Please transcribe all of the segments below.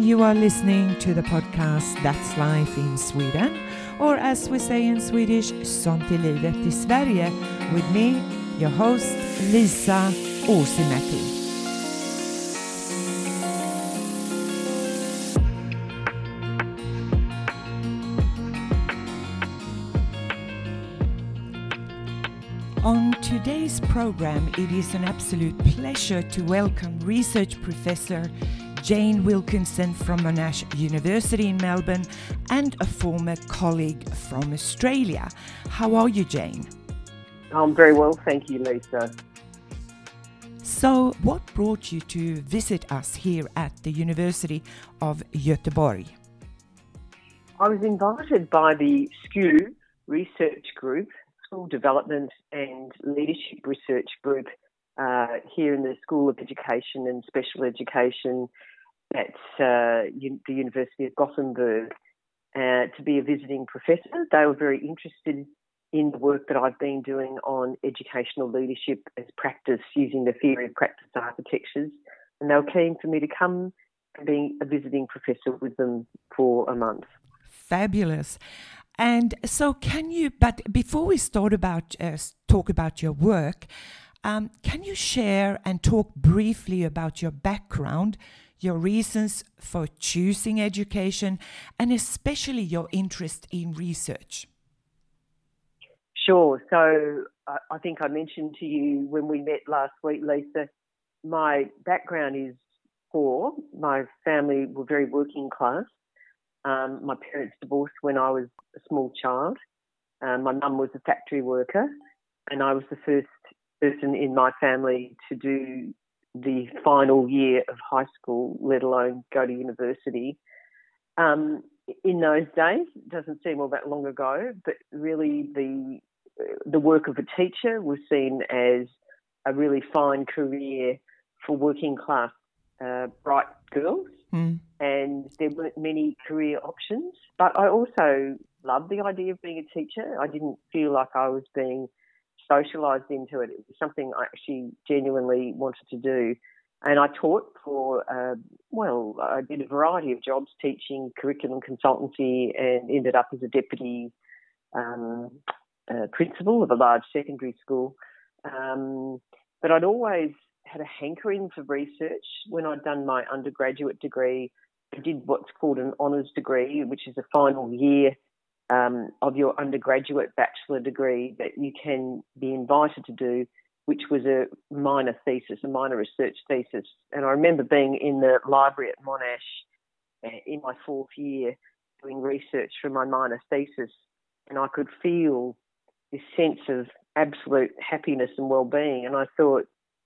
You are listening to the podcast That's Life in Sweden, or as we say in Swedish, Sånt är livet i Sverige, with me, your host, Lisa Uusimäki. On today's program, it is an absolute pleasure to welcome research professor Jane Wilkinson from Monash University in Melbourne and a former colleague from Australia. How are you, Jane? I'm very well, thank you, Lisa. So, what brought you to visit us here at the University of Göteborg? I was invited by the SKU research group, School Development and Leadership Research Group here in the School of Education and Special Education at the University of Gothenburg to be a visiting professor. They were very interested in the work that I've been doing on educational leadership as practice using the theory of practice architectures, and they were keen for me to come and be a visiting professor with them for a month. Fabulous. And so but before we start talk about your work, can you share and talk briefly about your background, your reasons for choosing education, and especially your interest in research? Sure. So I think I mentioned to you when we met last week, Lisa, my background is poor. My family were very working class. My parents divorced when I was a small child. My mum was a factory worker, and I was the first person in my family to do the final year of high school, let alone go to university. In those days, it doesn't seem all that long ago, but really the work of a teacher was seen as a really fine career for working class bright girls. And there weren't many career options. But I also loved the idea of being a teacher. I didn't feel like I was being socialised into it. It was something I actually genuinely wanted to do. And I taught for, I did a variety of jobs, teaching, curriculum consultancy, and ended up as a deputy principal of a large secondary school. But I'd always had a hankering for research. When I'd done my undergraduate degree, I did what's called an honours degree, which is a final year of your undergraduate bachelor degree that you can be invited to do, which was a minor thesis, a minor research thesis. And I remember being in the library at Monash in my fourth year doing research for my minor thesis, and I could feel this sense of absolute happiness and well-being. And I thought,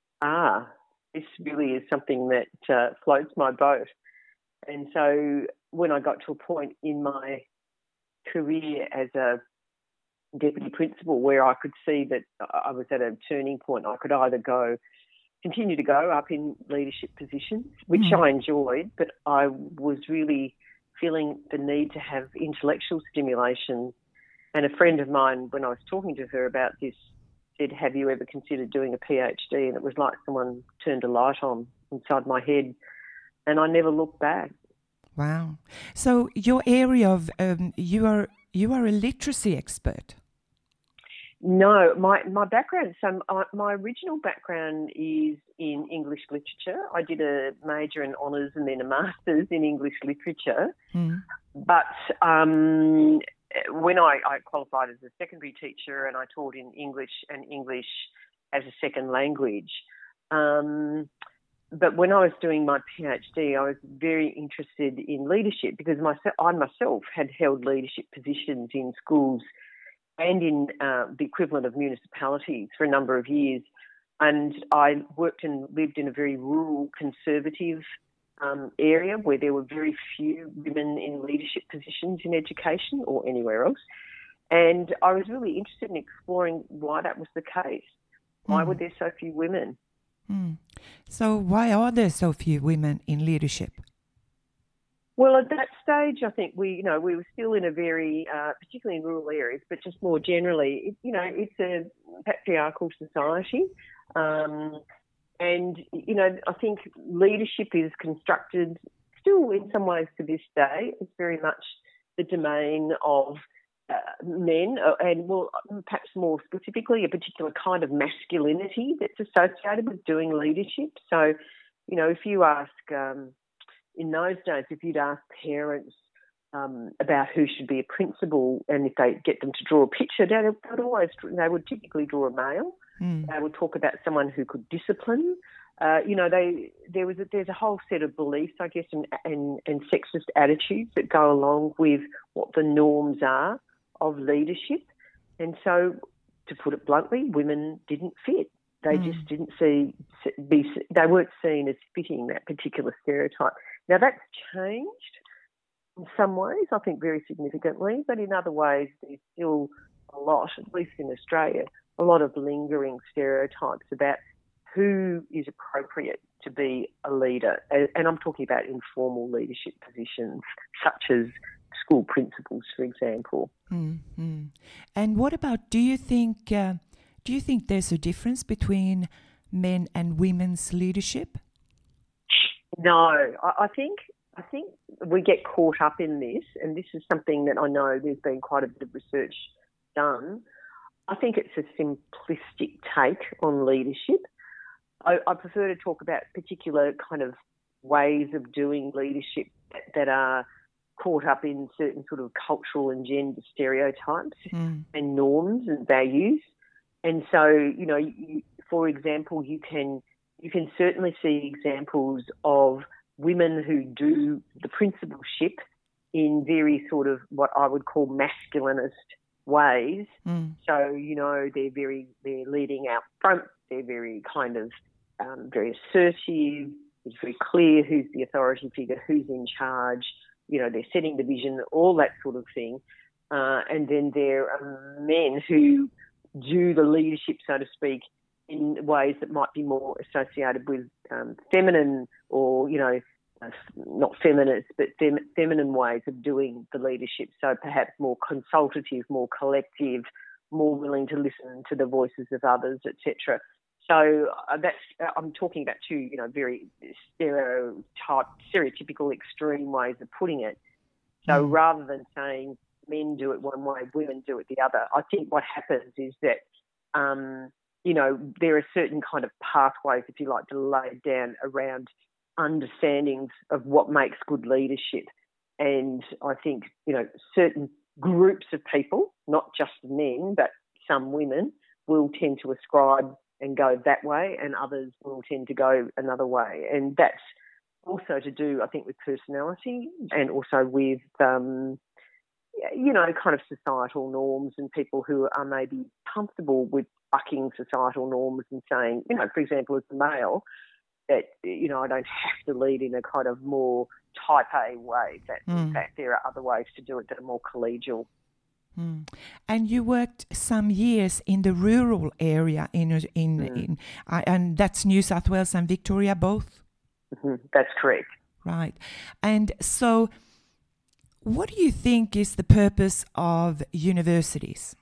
this really is something that floats my boat. And so when I got to a point in my career as a deputy principal where I could see that I was at a turning point, I could either continue to go up in leadership positions, which I enjoyed, but I was really feeling the need to have intellectual stimulation. And a friend of mine, when I was talking to her about this, said, "Have you ever considered doing a PhD?" And it was like someone turned a light on inside my head, and I never looked back. Wow! So your area of you are a literacy expert. No, my background. So my original background is in English literature. I did a major and honours and then a master's in English literature. But when I qualified as a secondary teacher and I taught in English and English as a second language. But when I was doing my PhD, I was very interested in leadership because I myself had held leadership positions in schools and in the equivalent of municipalities for a number of years. And I worked and lived in a very rural, conservative area where there were very few women in leadership positions in education or anywhere else. And I was really interested in exploring why that was the case. Why were there so few women? So why are there so few women in leadership? Well, at that stage, I think we were still in a very, particularly in rural areas, but just more generally, it's a patriarchal society. And, I think leadership is constructed still in some ways to this day, it's very much the domain of men, and perhaps more specifically, a particular kind of masculinity that's associated with doing leadership. So, if you ask, in those days, if you'd ask parents about who should be a principal, and if they get them to draw a picture, they would typically draw a male. They would talk about someone who could discipline. There's a whole set of beliefs, I guess, and sexist attitudes that go along with what the norms are of leadership. And so, to put it bluntly, women didn't fit. They just didn't they weren't seen as fitting that particular stereotype. Now, that's changed in some ways, I think very significantly, but in other ways there's still a lot, at least in Australia, a lot of lingering stereotypes about who is appropriate to be a leader. And I'm talking about informal leadership positions, such as school principals, for example. Mm-hmm. And what about, do you think there's a difference between men and women's leadership? No, I think we get caught up in this, and this is something that I know there's been quite a bit of research done. I think it's a simplistic take on leadership. I prefer to talk about particular kind of ways of doing leadership that are caught up in certain sort of cultural and gender stereotypes and norms and values. And so, for example, you can certainly see examples of women who do the principalship in very sort of what I would call masculinist ways. So, they're leading out front. They're very kind of very assertive. It's very clear who's the authority figure, who's in charge. They're setting the vision, all that sort of thing. And then there are men who do the leadership, so to speak, in ways that might be more associated with feminine or, not feminist, but feminine ways of doing the leadership. So perhaps more consultative, more collective, more willing to listen to the voices of others, etc. So I'm talking about two, very stereotypical, extreme ways of putting it. So rather than saying men do it one way, women do it the other, I think what happens is that, there are certain kind of pathways, if you like, to lay down around understandings of what makes good leadership. And I think, certain groups of people, not just men, but some women, will tend to ascribe and go that way, and others will tend to go another way. And that's also to do, I think, with personality and also with, kind of societal norms, and people who are maybe comfortable with bucking societal norms and saying, for example, as a male, that, I don't have to lead in a kind of more type A way, that in fact there are other ways to do it that are more collegial. And you worked some years in the rural area and that's New South Wales and Victoria both? That's correct. Right. And so what do you think is the purpose of universities?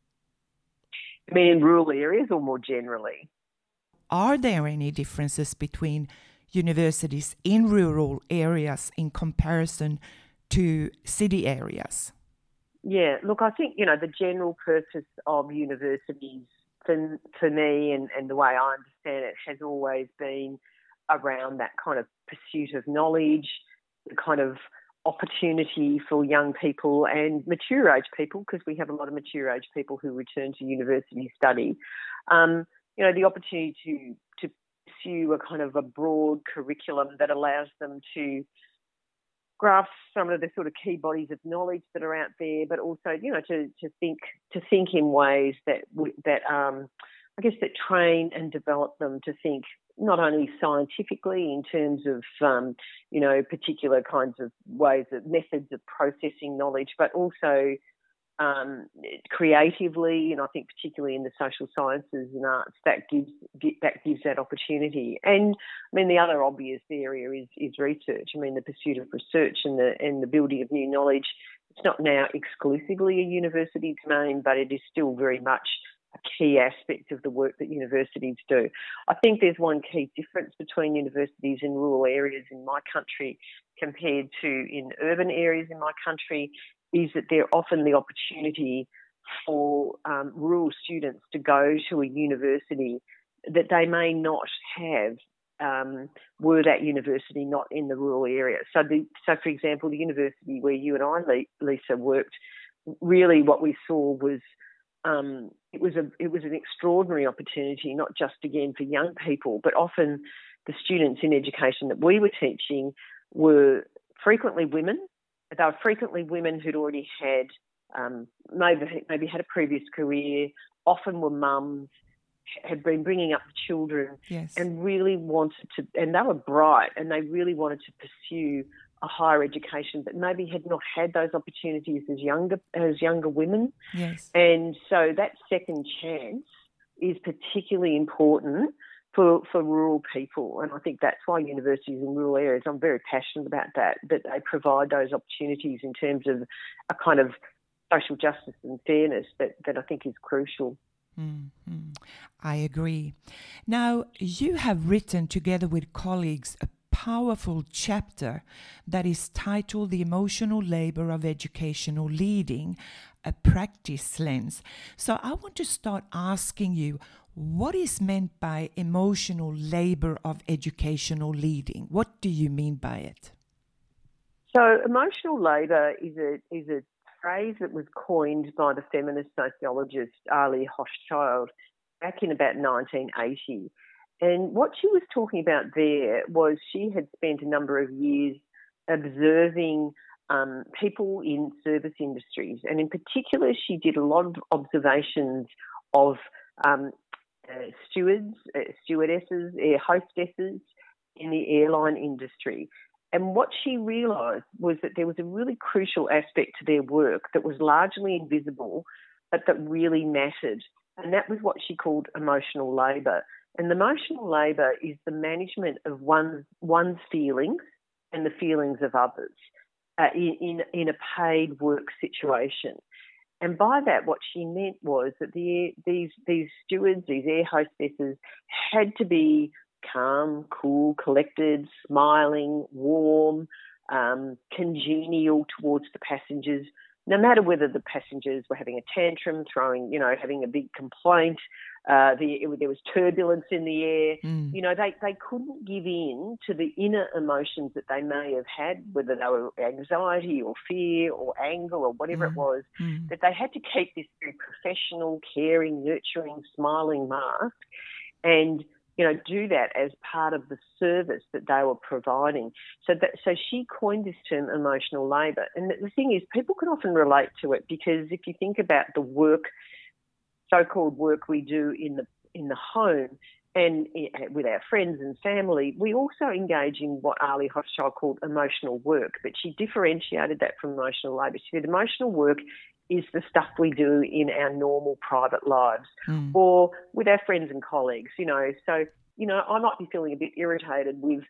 You mean in rural areas or more generally? Are there any differences between universities in rural areas in comparison to city areas? Yeah, look, I think, the general purpose of universities for me and the way I understand it has always been around that kind of pursuit of knowledge, the kind of opportunity for young people and mature age people, because we have a lot of mature age people who return to university study, the opportunity to pursue a kind of a broad curriculum that allows them to grasp some of the sort of key bodies of knowledge that are out there, but also, to think in ways that I guess that train and develop them to think not only scientifically in terms of, particular kinds of ways, of methods of processing knowledge, but also creatively, and I think particularly in the social sciences and arts, that gives that opportunity. And I mean, the other obvious area is research. I mean, the pursuit of research and the building of new knowledge. It's not now exclusively a university domain, but it is still very much key aspect of the work that universities do. I think there's one key difference between universities in rural areas in my country compared to in urban areas in my country, is that they're often the opportunity for rural students to go to a university that they may not have were that university not in the rural area. So, for example, the university where you and I, Lisa, worked, really what we saw was it was an extraordinary opportunity, not just again for young people, but often the students in education that we were teaching were frequently women. They were frequently women who'd already had maybe had a previous career, often were mums, had been bringing up the children, yes, and really wanted to, and they were bright, and they really wanted to pursue a higher education, but maybe had not had those opportunities as younger women. yes. And so that second chance is particularly important for rural people. And I think that's why universities in rural areas, I'm very passionate about that they provide those opportunities in terms of a kind of social justice and fairness that I think is crucial. Mm-hmm. I agree. Now, you have written together with colleagues a powerful chapter that is titled The Emotional Labor of Educational Leading, a Practice Lens. So I want to start asking you, what is meant by emotional labor of educational leading? What do you mean by it? So emotional labour is a phrase that was coined by the feminist sociologist Ali Hochschild back in about 1980. And what she was talking about there was she had spent a number of years observing people in service industries. And in particular, she did a lot of observations of stewards, stewardesses, air hostesses in the airline industry. And what she realised was that there was a really crucial aspect to their work that was largely invisible, but that really mattered. And that was what she called emotional labour. And emotional labour is the management of one's feelings and the feelings of others in a paid work situation. And by that, what she meant was that these stewards, these air hostesses, had to be calm, cool, collected, smiling, warm, congenial towards the passengers, no matter whether the passengers were having a tantrum, having a big complaint, there was turbulence in the air. They couldn't give in to the inner emotions that they may have had, whether they were anxiety or fear or anger or whatever it was, that they had to keep this very professional, caring, nurturing, smiling mask and do that as part of the service that they were providing. So she coined this term emotional labour. And the thing is, people can often relate to it because if you think about the work, so-called work we do in the home and with our friends and family, we also engage in what Ali Hochschild called emotional work. But she differentiated that from emotional labour. She said emotional work is the stuff we do in our normal private lives or with our friends and colleagues, So, I might be feeling a bit irritated with,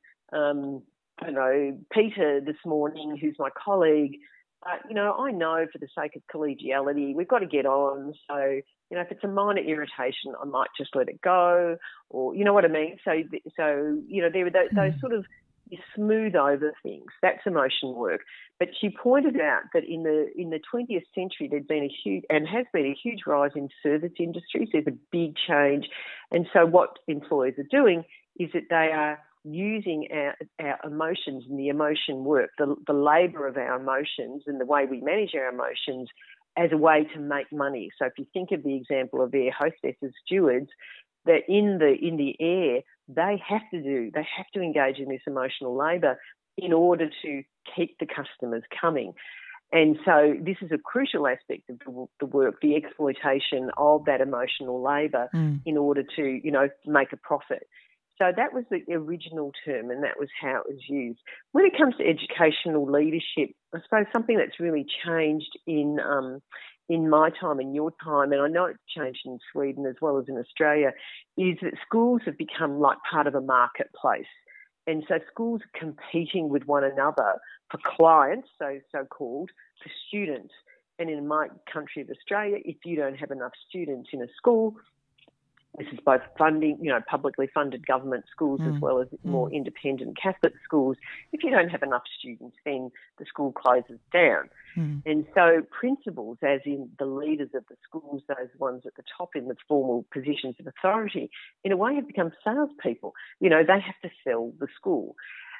Peter this morning, who's my colleague. I know for the sake of collegiality, we've got to get on. So, if it's a minor irritation, I might just let it go or, you know what I mean? So there are those sort of, you smooth over things. That's emotion work. But she pointed out that in the 20th century, there'd been has been a huge rise in service industries. There's a big change. And so what employers are doing is that they are using our emotions and the emotion work, the labour of our emotions and the way we manage our emotions as a way to make money. So if you think of the example of air hostesses, stewards, that in the air, they have to engage in this emotional labour in order to keep the customers coming. And so this is a crucial aspect of the work, the exploitation of that emotional labour in order to, make a profit. So that was the original term and that was how it was used. When it comes to educational leadership, I suppose something that's really changed in my time, in your time, and I know it's changed in Sweden as well as in Australia, is that schools have become like part of a marketplace. And so schools are competing with one another for clients, so-called, for students. And in my country of Australia, if you don't have enough students in a school, this is both funding, publicly funded government schools as well as more independent Catholic schools. If you don't have enough students, then the school closes down. And so principals, as in the leaders of the schools, those ones at the top in the formal positions of authority, in a way have become salespeople. They have to sell the school.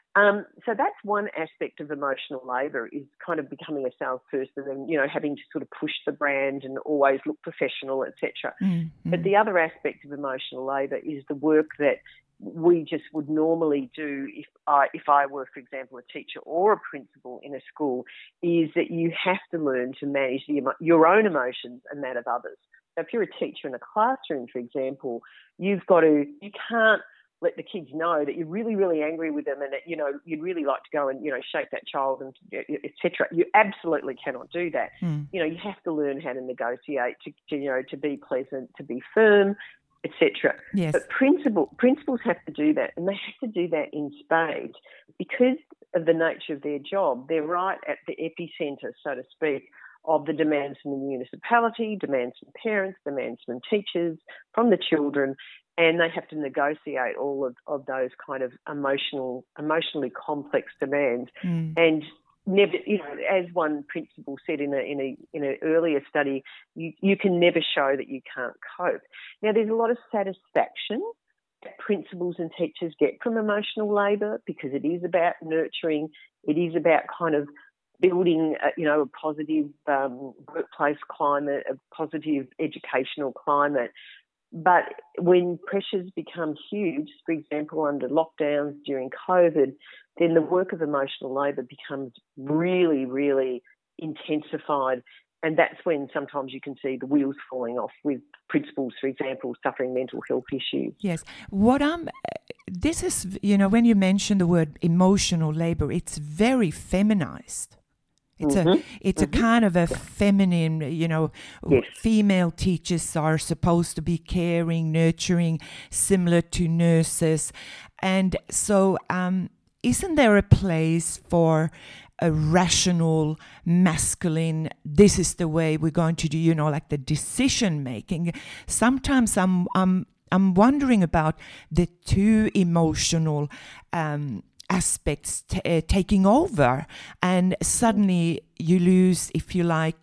So that's one aspect of emotional labour, is kind of becoming a salesperson and, having to sort of push the brand and always look professional, etc. But the other aspect of emotional labour is the work that we just would normally do if I were, for example, a teacher or a principal in a school, is that you have to learn to manage your own emotions and that of others. So if you're a teacher in a classroom, for example, you can't let the kids know that you're really, really angry with them and that, you'd really like to go and, shake that child and etc. You absolutely cannot do that. You have to learn how to negotiate, to be pleasant, to be firm, etc. Yes. But principals have to do that, and they have to do that in spades because of the nature of their job. They're right at the epicentre, so to speak, of the demands from the municipality, demands from parents, demands from teachers, from the children, and they have to negotiate all of those kind of emotionally complex demands. And never, as one principal said in an earlier study, you can never show that you can't cope. Now, there's a lot of satisfaction that principals and teachers get from emotional labour because it is about nurturing. It is about kind of building, a positive workplace climate, a positive educational climate. But when pressures become huge, for example, under lockdowns during COVID, then the work of emotional labour becomes really, really intensified. And that's when sometimes you can see the wheels falling off with principals, for example, suffering mental health issues. Yes. This is, when you mention the word emotional labour, it's very feminized. It's a kind of a feminine, Yes. Female teachers are supposed to be caring, nurturing, similar to nurses. And so isn't there a place for a rational, masculine, this is the way we're going to do, like the decision making? Sometimes I'm wondering about the too emotional aspects taking over, and suddenly you lose, if you like,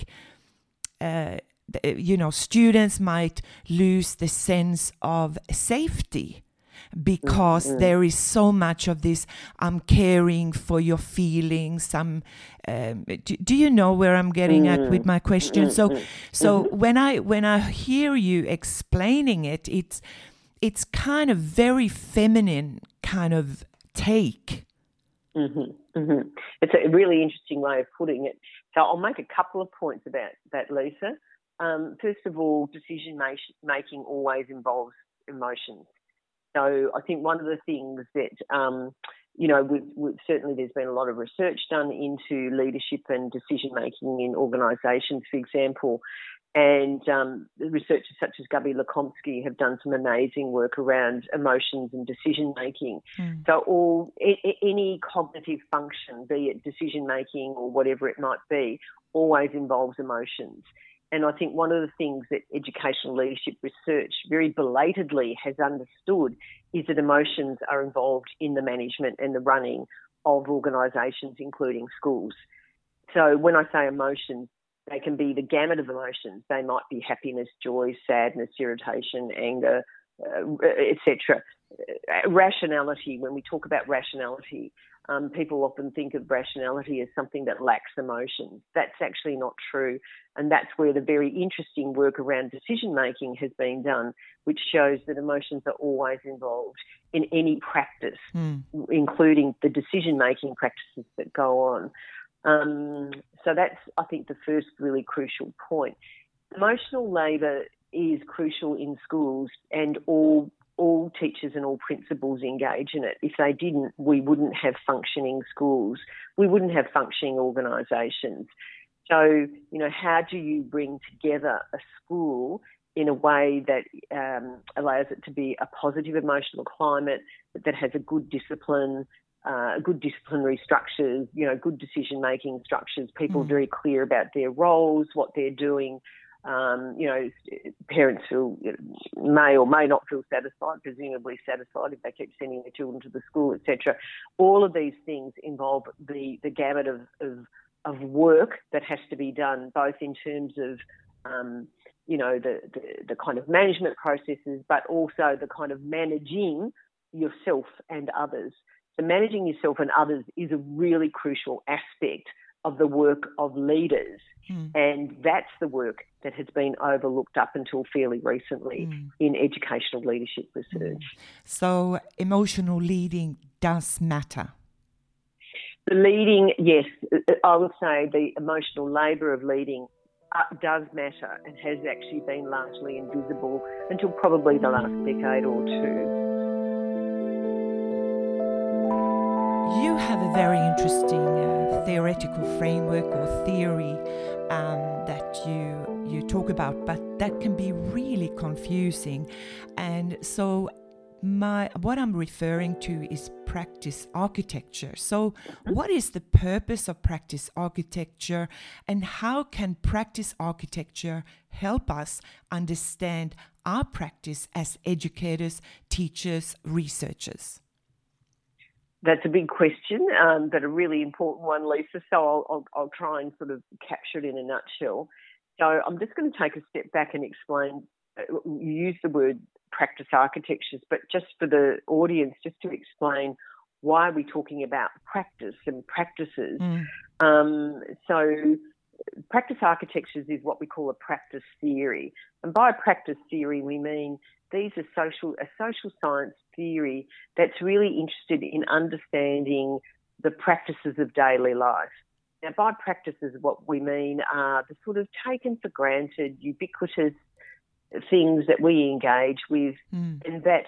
students might lose the sense of safety because there is so much of this, I'm caring for your feelings. Do you know where I'm getting at with my question? So when I hear you explaining it, it's kind of very feminine kind of take. It's a really interesting way of putting it. So I'll make a couple of points about that, Lisa. First of all, decision making always involves emotions. So I think one of the things that, certainly there's been a lot of research done into leadership and decision making in organisations, for example. And researchers such as Gabby Lakomsky have done some amazing work around emotions and decision-making. So any cognitive function, be it decision-making or whatever it might be, always involves emotions. And I think one of the things that educational leadership research very belatedly has understood is that emotions are involved in the management and the running of organisations, including schools. So when I say emotions, they can be the gamut of emotions. They might be happiness, joy, sadness, irritation, anger, etc. Rationality, when we talk about rationality, people often think of rationality as something that lacks emotions. That's actually not true. And that's where the very interesting work around decision-making has been done, which shows that emotions are always involved in any practice, including the decision-making practices that go on. So that's, I think, the first really crucial point. Emotional labour is crucial in schools, and all teachers and all principals engage in it. If they didn't, we wouldn't have functioning schools. We wouldn't have functioning organisations. So, how do you bring together a school in a way that allows it to be a positive emotional climate, that has a good discipline, good disciplinary structures, good decision-making structures, people very clear about their roles, what they're doing. Parents may or may not feel satisfied, presumably satisfied if they keep sending their children to the school, etc. All of these things involve the gamut of work that has to be done, both in terms of the kind of management processes, but also the kind of managing yourself and others. So managing yourself and others is a really crucial aspect of the work of leaders. And that's the work that has been overlooked up until fairly recently in educational leadership research. So emotional leading does matter. The leading, yes, I would say the emotional labour of leading does matter and has actually been largely invisible until probably the last decade or two. You have a very interesting theoretical framework or theory that you talk about, but that can be really confusing. And so what I'm referring to is practice architecture. So what is the purpose of practice architecture, and how can practice architecture help us understand our practice as educators, teachers, researchers? That's a big question, but a really important one, Lisa. So I'll try and sort of capture it in a nutshell. So I'm just going to take a step back and explain. You use the word practice architectures, but just for the audience, just to explain why we're talking about practice and practices. So practice architectures is what we call a practice theory. And by practice theory, we mean these are a social science theory that's really interested in understanding the practices of daily life. Now, by practices, what we mean are the sort of taken for granted, ubiquitous things that we engage with and that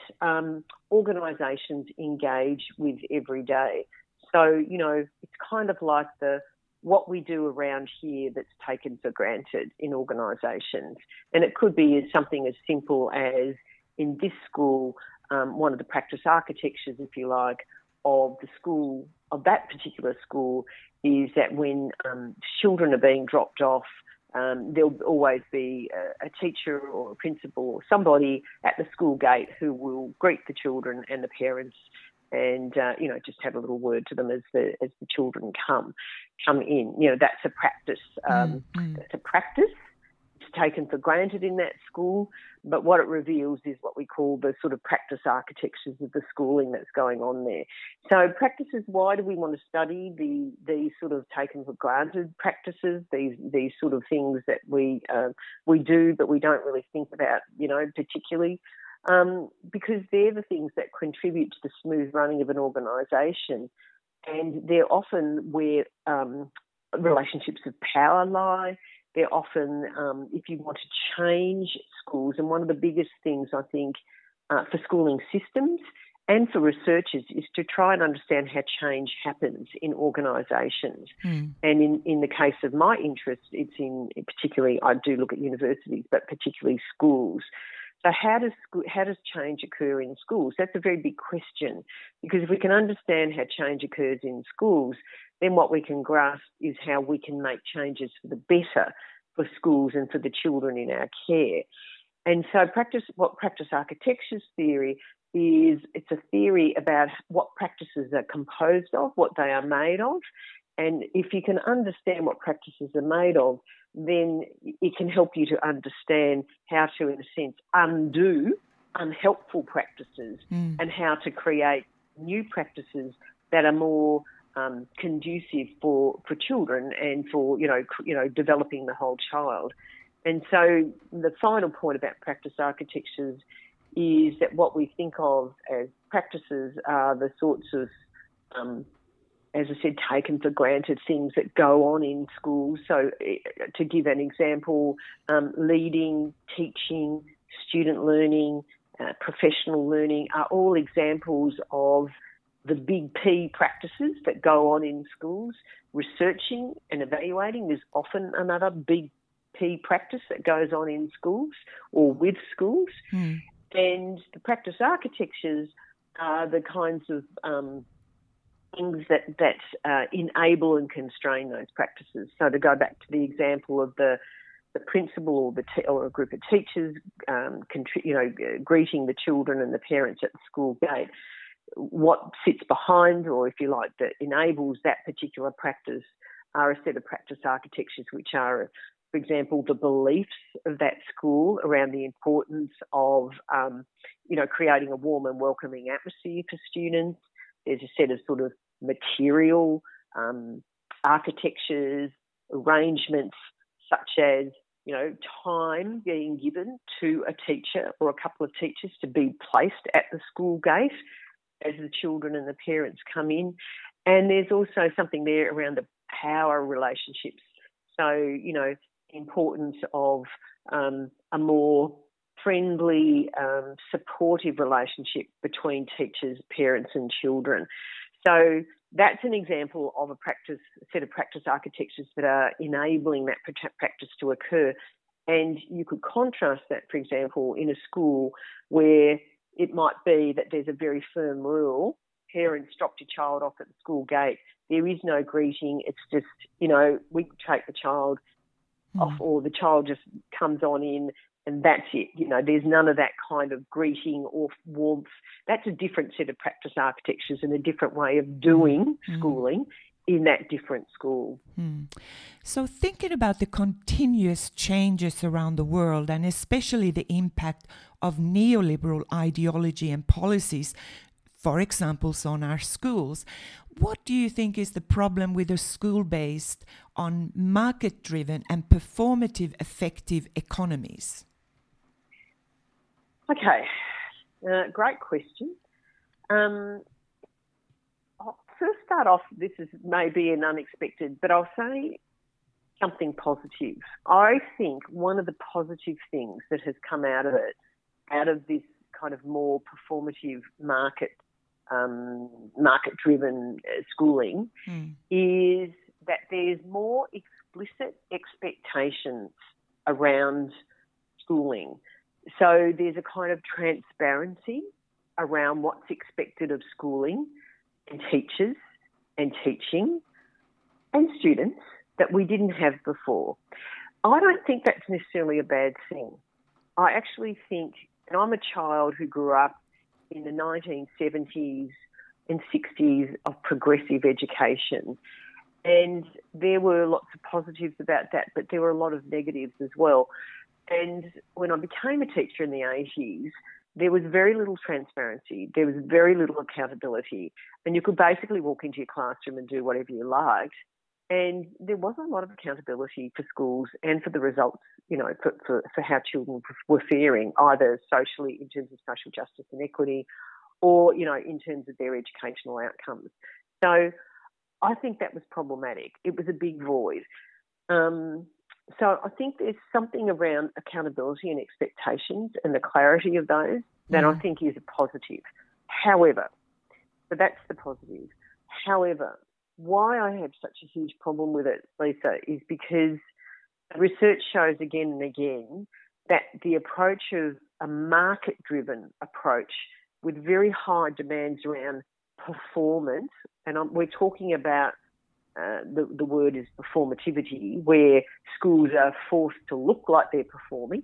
organisations engage with every day. So, it's kind of like what we do around here that's taken for granted in organisations. And it could be something as simple as, in this school, one of the practice architectures, if you like, of the school, of that particular school, is that when children are being dropped off, there'll always be a teacher or a principal or somebody at the school gate who will greet the children and the parents and, just have a little word to them as the children come in. That's a practice. That's a practice. It's taken for granted in that school, but what it reveals is what we call the sort of practice architectures of the schooling that's going on there. So practices, why do we want to study these sort of taken for granted practices, these sort of things that we do but we don't really think about, particularly? Because they're the things that contribute to the smooth running of an organisation, and they're often where relationships of power lie. They're often, if you want to change schools, and one of the biggest things I think for schooling systems and for researchers is to try and understand how change happens in organisations. And in the case of my interest, it's in particularly, I do look at universities, but particularly schools. So how does change occur in schools? That's a very big question, because if we can understand how change occurs in schools, then what we can grasp is how we can make changes for the better for schools and for the children in our care. And so what practice architectures theory is, it's a theory about what practices are composed of, what they are made of. And if you can understand what practices are made of, then it can help you to understand how to, in a sense, undo unhelpful practices and how to create new practices that are more conducive for children and for developing the whole child. And so the final point about practice architectures is that what we think of as practices are the sorts of as I said, taken for granted things that go on in schools. So to give an example, leading, teaching, student learning, professional learning are all examples of the big P practices that go on in schools. Researching and evaluating is often another big P practice that goes on in schools or with schools. And the practice architectures are the kinds of things that enable and constrain those practices. So to go back to the example of the principal or a group of teachers, greeting the children and the parents at the school gate, what sits behind, or if you like, that enables that particular practice are a set of practice architectures which are, for example, the beliefs of that school around the importance of, creating a warm and welcoming atmosphere for students. There's a set of sort of material architectures, arrangements, such as, time being given to a teacher or a couple of teachers to be placed at the school gate as the children and the parents come in. And there's also something there around the power relationships. So, the importance of a more friendly, supportive relationship between teachers, parents and children. So that's an example of a set of practice architectures that are enabling that practice to occur. And you could contrast that, for example, in a school where it might be that there's a very firm rule: parents drop your child off at the school gate. There is no greeting. It's just, we take the child off, or the child just comes on in, and that's it. There's none of that kind of greeting or warmth. That's a different set of practice architectures and a different way of doing schooling in that different school. So thinking about the continuous changes around the world, and especially the impact of neoliberal ideology and policies, for example, on our schools, what do you think is the problem with a school based on market-driven and performative effective economies? Okay, great question. I'll first start off, this is maybe an unexpected, but I'll say something positive. I think one of the positive things that has come out of this kind of more performative market-driven schooling is that there's more explicit expectations around schooling. So there's a kind of transparency around what's expected of schooling and teachers and teaching and students that we didn't have before. I don't think that's necessarily a bad thing. I actually think, and I'm a child who grew up in the 1970s and 60s of progressive education, and there were lots of positives about that, but there were a lot of negatives as well. And when I became a teacher in the 80s, there was very little transparency. There was very little accountability. And you could basically walk into your classroom and do whatever you liked. And there wasn't a lot of accountability for schools and for the results, for how children were faring, either socially in terms of social justice and equity or, in terms of their educational outcomes. So I think that was problematic. It was a big void. So I think there's something around accountability and expectations and the clarity of those that I think is a positive. However, so that's the positive. However, why I have such a huge problem with it, Lisa, is because research shows again and again that the approach of a market-driven approach with very high demands around performance, and we're talking about the word is performativity, where schools are forced to look like they're performing.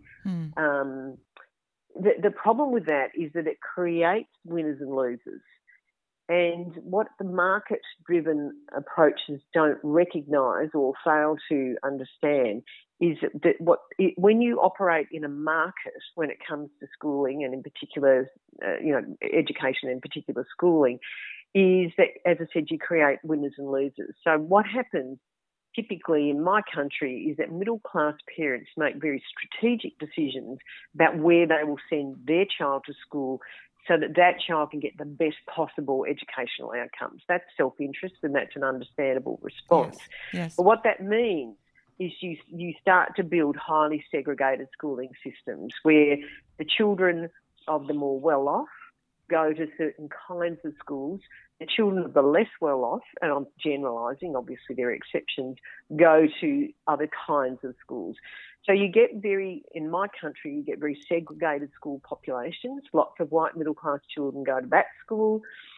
The problem with that is that it creates winners and losers. And what the market-driven approaches don't recognise or fail to understand is that when you operate in a market when it comes to schooling, and in particular, education, in particular schooling, is that, as I said, you create winners and losers. So what happens typically in my country is that middle-class parents make very strategic decisions about where they will send their child to school so that that child can get the best possible educational outcomes. That's self-interest, and that's an understandable response. Yes. But what that means is you start to build highly segregated schooling systems where the children of the more well-off go to certain kinds of schools. The children of the less well-off, and I'm generalising, obviously there are exceptions, go to other kinds of schools. So you get in my country, you get very segregated school populations. Lots of white middle-class children go to that school.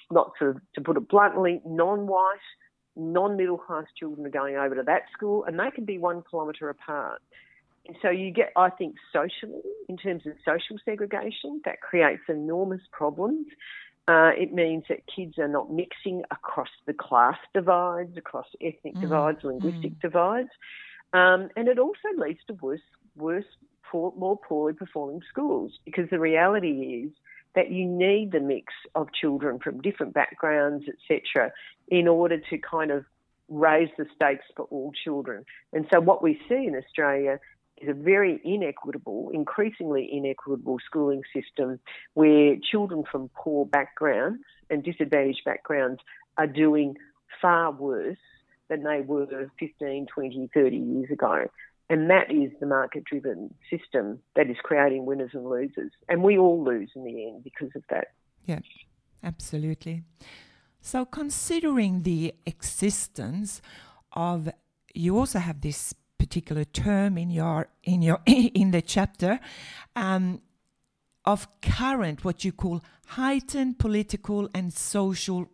to put it bluntly, non-white, non-middle class children are going over to that school, and they can be 1 kilometre apart. And so you get, I think, socially, in terms of social segregation, that creates enormous problems. It means that kids are not mixing across the class divides, across ethnic divides, linguistic divides. And it also leads to more poorly performing schools, because the reality is that you need the mix of children from different backgrounds, etc., in order to kind of raise the stakes for all children. And so what we see in Australia is a very increasingly inequitable schooling system, where children from poor backgrounds and disadvantaged backgrounds are doing far worse than they were 15, 20, 30 years ago. And that is the market-driven system that is creating winners and losers. And we all lose in the end because of that. Yeah, absolutely. So considering the existence of, you also have this particular term in the chapter of current, what you call heightened political and social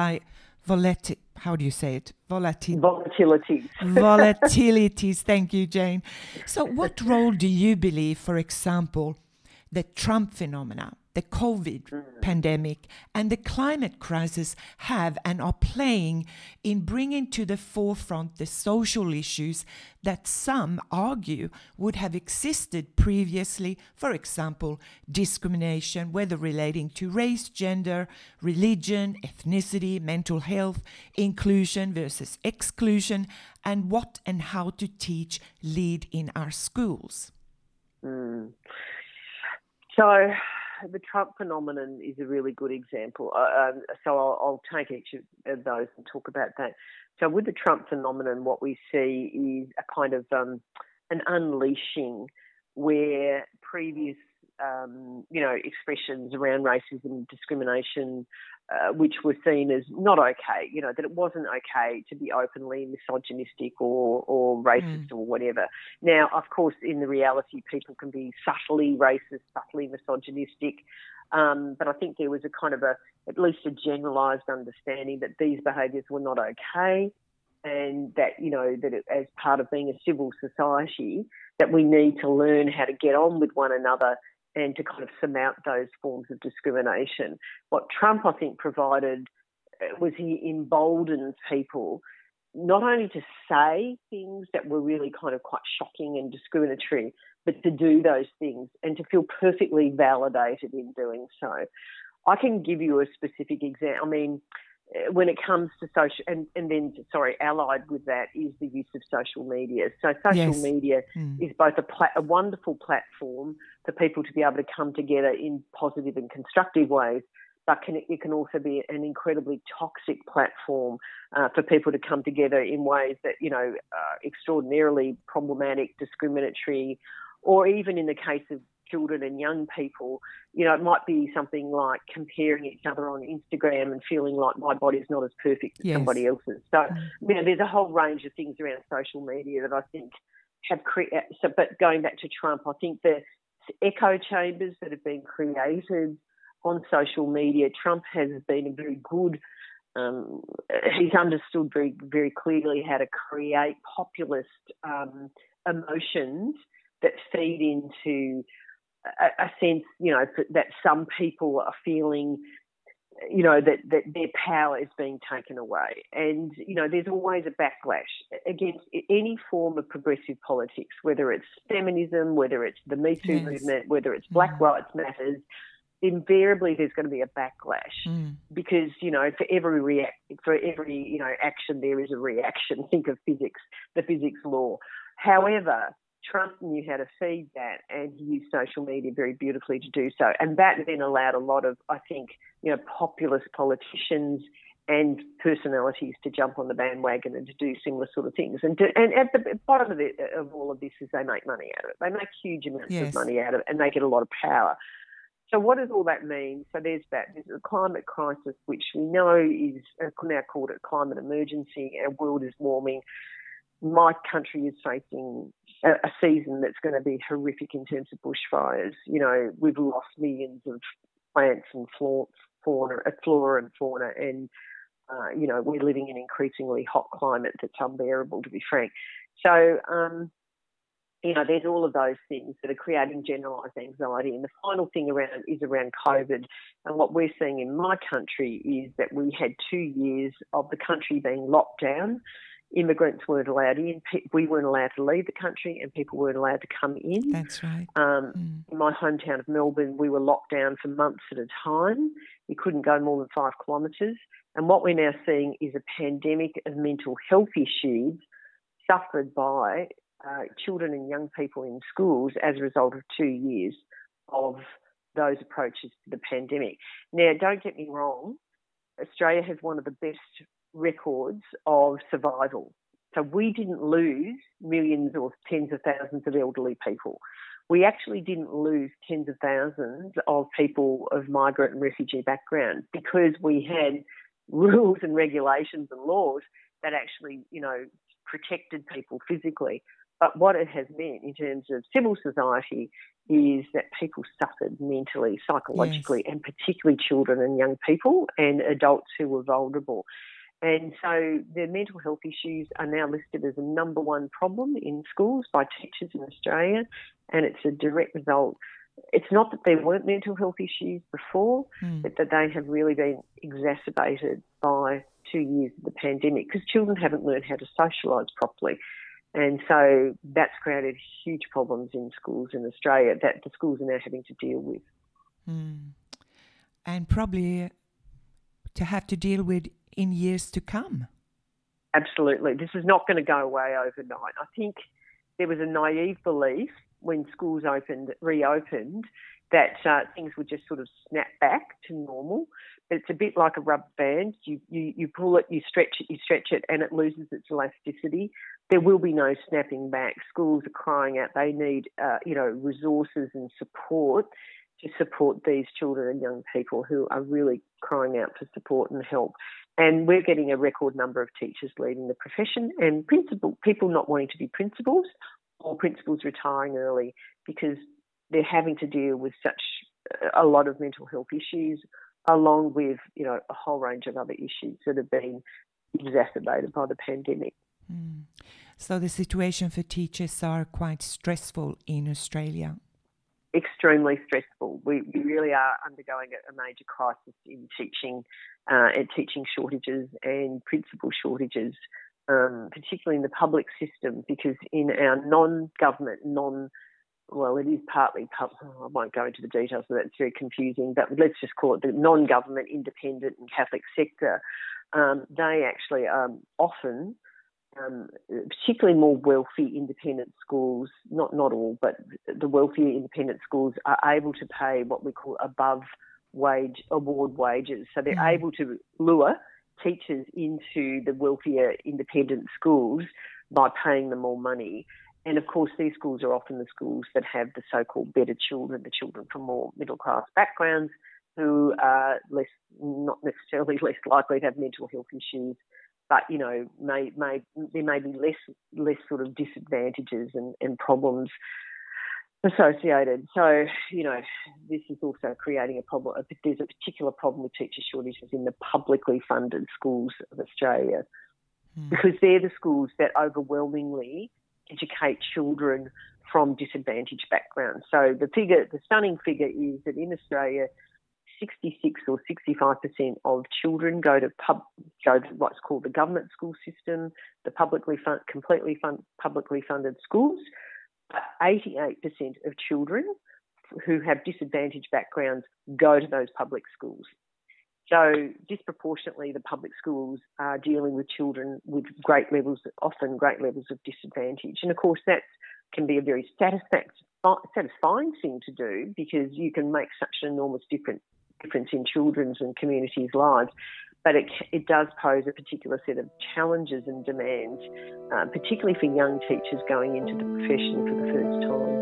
volatilities. Thank you, Jane. So what role do you believe, for example, the Trump phenomena, the COVID pandemic, and the climate crisis have and are playing in bringing to the forefront the social issues that some argue would have existed previously, for example, discrimination, whether relating to race, gender, religion, ethnicity, mental health, inclusion versus exclusion, and what and how to teach lead in our schools? So the Trump phenomenon is a really good example. So I'll take each of those and talk about that. So with the Trump phenomenon, what we see is a kind of an unleashing where previous, expressions around racism and discrimination, which were seen as not okay, that it wasn't okay to be openly misogynistic or racist or whatever. Now, of course, in the reality, people can be subtly racist, subtly misogynistic, but I think there was at least a generalised understanding that these behaviours were not okay, and that, as part of being a civil society, that we need to learn how to get on with one another and to kind of surmount those forms of discrimination. What Trump, I think, provided was he emboldened people not only to say things that were really kind of quite shocking and discriminatory, but to do those things and to feel perfectly validated in doing so. I can give you a specific example. I mean, when it comes to social, allied with that is the use of social media. So social media is both a wonderful platform for people to be able to come together in positive and constructive ways, but it can also be an incredibly toxic platform for people to come together in ways that, extraordinarily problematic, discriminatory, or even in the case of children and young people, it might be something like comparing each other on Instagram and feeling like my body's not as perfect as somebody else's. So, there's a whole range of things around social media that I think have created. But going back to Trump, I think the echo chambers that have been created on social media, Trump has been a very good. He's understood very, very clearly how to create populist emotions that feed into a sense, that some people are feeling, that their power is being taken away. And, there's always a backlash against any form of progressive politics, whether it's feminism, whether it's the Me Too movement, whether it's Black Lives Matters. Invariably there's going to be a backlash because, for every action there is a reaction. Think of physics, the physics law. However, Trump knew how to feed that, and he used social media very beautifully to do so. And that then allowed a lot of, I think, populist politicians and personalities to jump on the bandwagon and to do similar sort of things. And at the bottom of all of this is they make money out of it. They make huge amounts of money out of it, and they get a lot of power. So what does all that mean? So there's that. There's a climate crisis, which we know is now called a climate emergency. Our world is warming. My country is facing a season that's going to be horrific in terms of bushfires. We've lost millions of plants and flora and fauna, and we're living in an increasingly hot climate that's unbearable, to be frank. So, there's all of those things that are creating generalised anxiety. And the final thing is around COVID. And what we're seeing in my country is that we had 2 years of the country being locked down. Immigrants weren't allowed in. We weren't allowed to leave the country, and people weren't allowed to come in. That's right. In my hometown of Melbourne, we were locked down for months at a time. We couldn't go more than 5 kilometres. And what we're now seeing is a pandemic of mental health issues suffered by children and young people in schools as a result of 2 years of those approaches to the pandemic. Now, don't get me wrong, Australia has one of the best records of survival. So we didn't lose millions or tens of thousands of elderly people. We actually didn't lose tens of thousands of people of migrant and refugee background because we had rules and regulations and laws that actually, protected people physically. But what it has meant in terms of civil society is that people suffered mentally, psychologically, and particularly children and young people and adults who were vulnerable. And so the mental health issues are now listed as a number one problem in schools by teachers in Australia, and it's a direct result. It's not that there weren't mental health issues before, but that they have really been exacerbated by 2 years of the pandemic because children haven't learned how to socialise properly. And so that's created huge problems in schools in Australia that the schools are now having to deal with. And probably to have to deal with in years to come. Absolutely. This is not going to go away overnight. I think there was a naive belief when schools reopened, that things would just sort of snap back to normal. But it's a bit like a rubber band. You pull it, you stretch it, and it loses its elasticity. There will be no snapping back. Schools are crying out. They need, resources and support to support these children and young people who are really crying out for support and help. And we're getting a record number of teachers leaving the profession and people not wanting to be principals or principals retiring early because they're having to deal with such a lot of mental health issues along with, a whole range of other issues that have been exacerbated by the pandemic. So the situation for teachers are quite stressful in Australia. Extremely stressful. We really are undergoing a major crisis in teaching and teaching shortages and principal shortages, particularly in the public system, because in our non-government, it is partly public. I won't go into the details, so that's very confusing, but let's just call it the non-government, independent and Catholic sector. They actually often, particularly more wealthy independent schools, not all, but the wealthier independent schools are able to pay what we call above wage award wages. So they're able to lure teachers into the wealthier independent schools by paying them more money. And of course, these schools are often the schools that have the so-called better children, the children from more middle-class backgrounds who are not necessarily less likely to have mental health issues, but, there may be less sort of disadvantages and problems associated. So, this is also creating a problem. There's a particular problem with teacher shortages in the publicly funded schools of Australia because they're the schools that overwhelmingly educate children from disadvantaged backgrounds. So the stunning figure is that in Australia, 66 or 65% of children go to what's called the government school system, the publicly funded schools. But 88% of children who have disadvantaged backgrounds go to those public schools. So disproportionately, the public schools are dealing with children with often great levels of disadvantage. And of course, that can be a very satisfying thing to do because you can make such an enormous difference in children's and communities' lives. But it does pose a particular set of challenges and demands, particularly for young teachers going into the profession for the first time.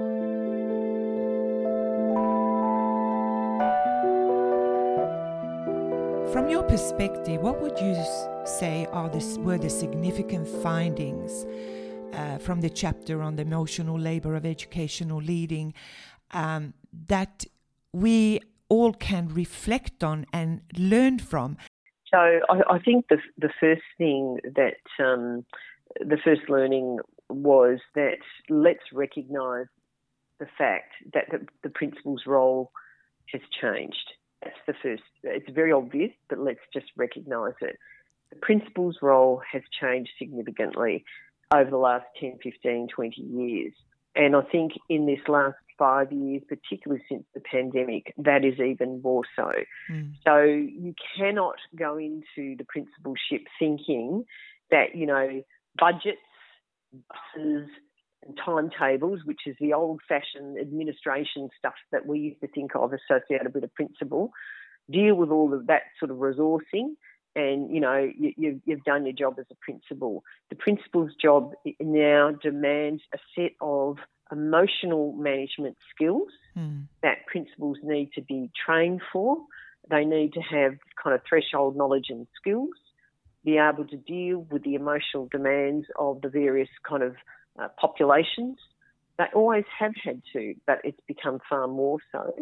From your perspective, what would you say were the significant findings from the chapter on the emotional labour of educational leading that we all can reflect on and learn from? So I think the first thing that the first learning was that let's recognise the fact that the principal's role has changed. That's the first. It's very obvious, but let's just recognise it. The principal's role has changed significantly over the last 10, 15, 20 years. And I think in this last 5 years, particularly since the pandemic, that is even more so. So you cannot go into the principalship thinking that, you know, budgets, buses and timetables, which is the old-fashioned administration stuff that we used to think of associated with a principal, deal with all of that sort of resourcing and, you know, you've done your job as a principal. The principal's job now demands a set of emotional management skills that principals need to be trained for. They need to have kind of threshold knowledge and skills, be able to deal with the emotional demands of the various kind of populations. They always have had to, but it's become far more so.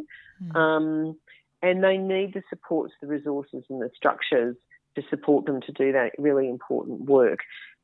And they need the supports, the resources and the structures to support them to do that really important work.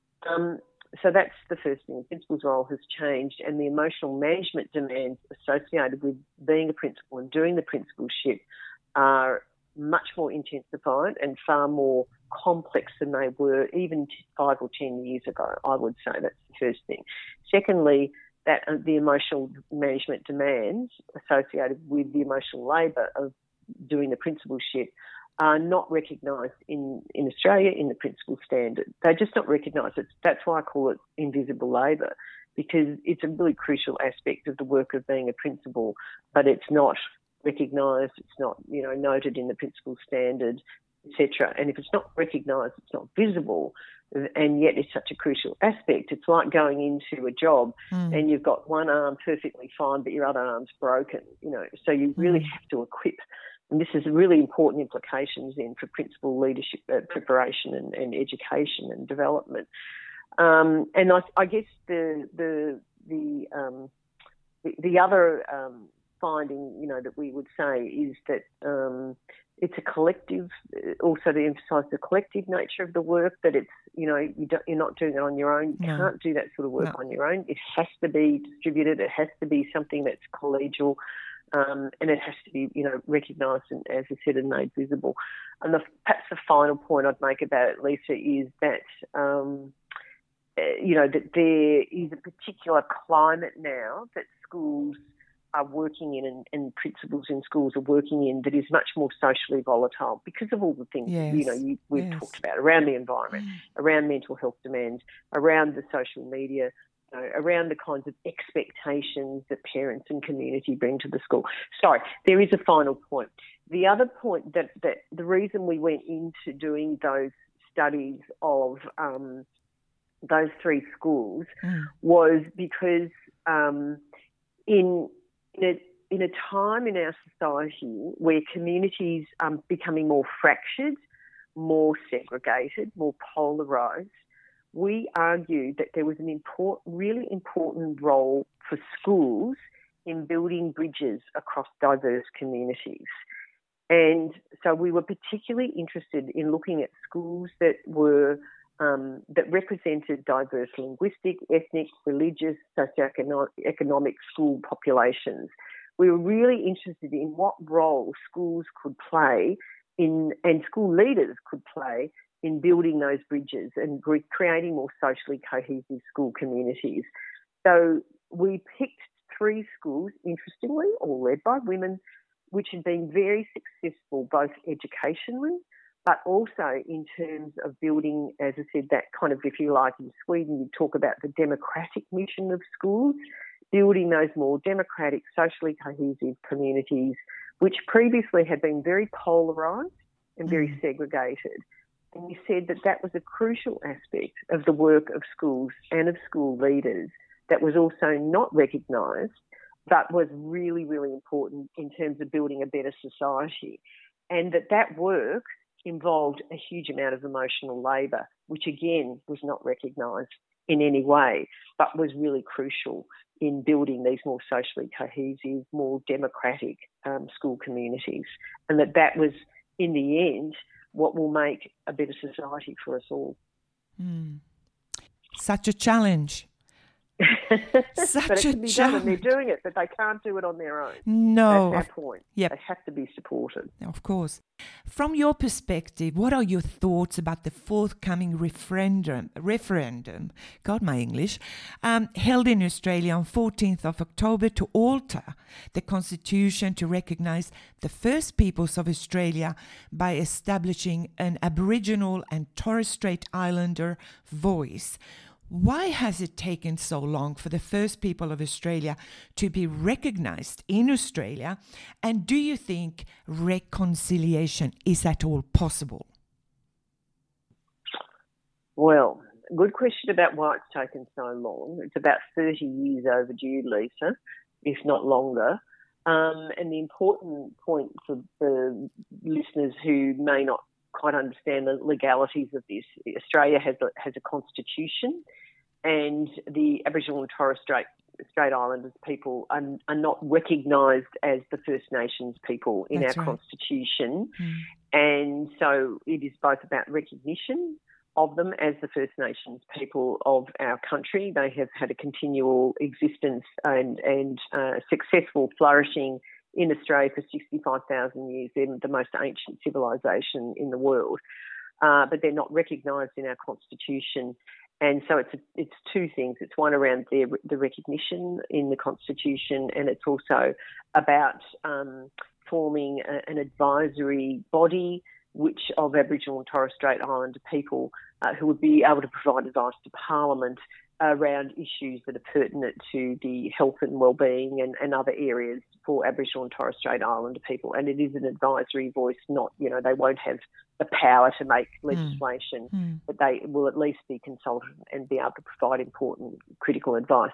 So that's the first thing. The principal's role has changed, and the emotional management demands associated with being a principal and doing the principalship are much more intensified and far more complex than they were even 5 or 10 years ago, I would say. That's the first thing. Secondly, that the emotional management demands associated with the emotional labour of doing the principalship are not recognised in Australia in the principal standard. They're just not recognised. That's why I call it invisible labour, because it's a really crucial aspect of the work of being a principal, but it's not recognised, it's not, you know, noted in the principal standard, etc. And if it's not recognised, it's not visible, and yet it's such a crucial aspect. It's like going into a job and you've got one arm perfectly fine, but your other arm's broken, you know. So you really have to equip. And this is really important implications then for principal leadership preparation and education and development. And I guess the other finding, you know, that we would say is that it's a collective. Also, to emphasise the collective nature of the work. That it's, you know, you're not doing it on your own. You can't do that sort of work on your own. It has to be distributed. It has to be something that's collegial. And it has to be, you know, recognised and, as I said, and made visible. And perhaps the final point I'd make about it, Lisa, is that, you know, that there is a particular climate now that schools are working in and principals in schools are working in that is much more socially volatile because of all the things, you know, we've talked about around the environment, around mental health demands, around the social media, around the kinds of expectations that parents and community bring to the school. Sorry, there is a final point. The other point that the reason we went into doing those studies of those 3 schools was because in a time in our society where communities are becoming more fractured, more segregated, more polarised, we argued that there was an really important role for schools in building bridges across diverse communities. And so we were particularly interested in looking at schools that were that represented diverse linguistic, ethnic, religious, socioeconomic school populations. We were really interested in what role schools could play and school leaders could play in building those bridges and creating more socially cohesive school communities. So we picked 3 schools, interestingly, all led by women, which had been very successful both educationally but also in terms of building, as I said, that kind of, if you like, in Sweden, you talk about the democratic mission of schools, building those more democratic, socially cohesive communities, which previously had been very polarised and very segregated. And you said that that was a crucial aspect of the work of schools and of school leaders that was also not recognised, but was really, really important in terms of building a better society. And that work involved a huge amount of emotional labour, which again was not recognised in any way, but was really crucial in building these more socially cohesive, more democratic school communities, and that was, in the end, what will make a better society for us all. Such a challenge. But it can be done, and they're doing it, but they can't do it on their own. No. That's our point. Yep. They have to be supported. Of course. From your perspective, what are your thoughts about the forthcoming referendum, God, my English, held in Australia on 14th of October to alter the Constitution to recognise the First Peoples of Australia by establishing an Aboriginal and Torres Strait Islander voice? Why has it taken so long for the First People of Australia to be recognised in Australia? And do you think reconciliation is at all possible? Well, good question about why it's taken so long. It's about 30 years overdue, Lisa, if not longer. And the important point for the listeners who may not quite understand the legalities of this, Australia has a constitution, and the Aboriginal and Torres Strait Islanders people are not recognised as the First Nations people in That's our right. constitution. And so it is both about recognition of them as the First Nations people of our country. They have had a continual existence and successful flourishing in Australia for 65,000 years. They're the most ancient civilisation in the world, but they're not recognised in our constitution. And so it's two things. It's one around the recognition in the constitution, and it's also about forming an advisory body which of Aboriginal and Torres Strait Islander people who would be able to provide advice to Parliament around issues that are pertinent to the health and wellbeing and other areas for Aboriginal and Torres Strait Islander people. And it is an advisory voice, not, they won't have the power to make legislation, but they will at least be consulted and be able to provide important critical advice.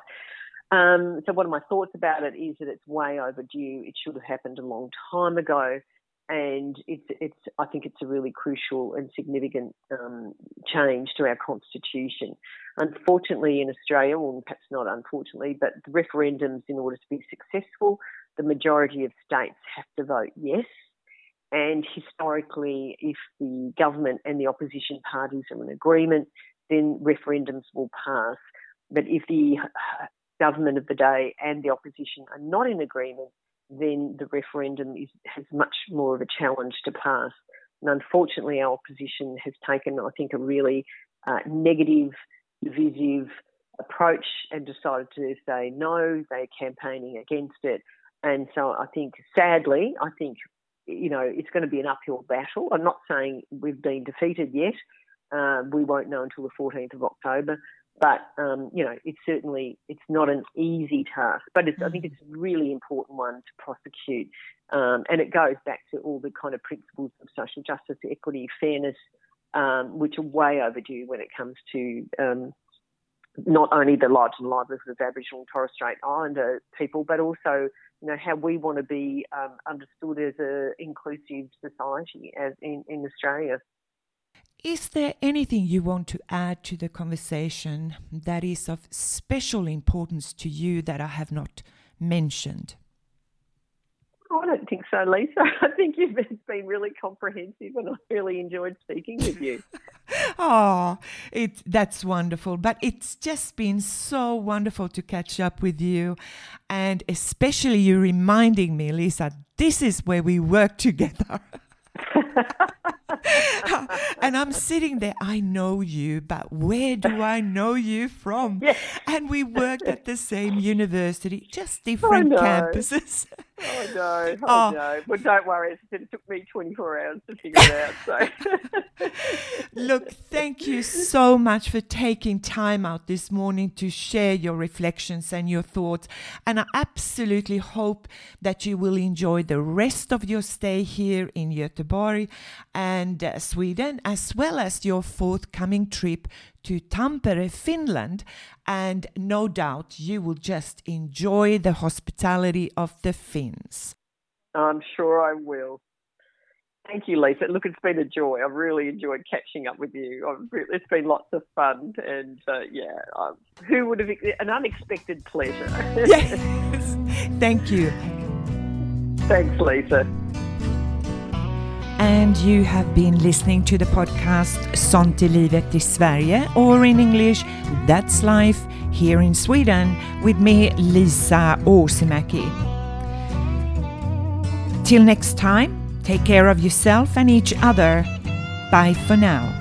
So one of my thoughts about it is that it's way overdue. It should have happened a long time ago. And I think it's a really crucial and significant change to our constitution. Unfortunately, in Australia, or perhaps not unfortunately, but the referendums, in order to be successful, the majority of states have to vote yes. And historically, if the government and the opposition parties are in agreement, then referendums will pass. But if the government of the day and the opposition are not in agreement, then the referendum has much more of a challenge to pass. And unfortunately, our opposition has taken, I think, a really negative, divisive approach and decided to say no. They're campaigning against it. And so I think, sadly, it's going to be an uphill battle. I'm not saying we've been defeated yet. We won't know until the 14th of October. But, it's not an easy task. But I think it's a really important one to prosecute. And it goes back to all the kind of principles of social justice, equity, fairness, which are way overdue when it comes to not only the lives and livelihoods of Aboriginal and Torres Strait Islander people, but also, how we want to be understood as an inclusive society as in Australia. Is there anything you want to add to the conversation that is of special importance to you that I have not mentioned? I don't think so, Lisa. I think you've been really comprehensive and I've really enjoyed speaking with you. Oh, that's wonderful. But it's just been so wonderful to catch up with you. And especially you reminding me, Lisa, this is where we work together. And I'm sitting there, I know you, but where do I know you from? Yes. And we worked at the same university, just different campuses. I know. But don't worry, it took me 24 hours to figure it out. So. Look, thank you so much for taking time out this morning to share your reflections and your thoughts. And I absolutely hope that you will enjoy the rest of your stay here in Göteborg and Sweden, as well as your forthcoming trip to Tampere, Finland. And no doubt you will just enjoy the hospitality of the Finns. I'm sure I will. Thank you, Lisa. Look, it's been a joy. I've really enjoyed catching up with you. It's been lots of fun, and who would have, an unexpected pleasure. Yes, thank you. Thanks, Lisa. And you have been listening to the podcast Sånt är livet i Sverige, or in English, That's Life here in Sweden, with me, Lisa Åsemäki. Till next time, take care of yourself and each other. Bye for now.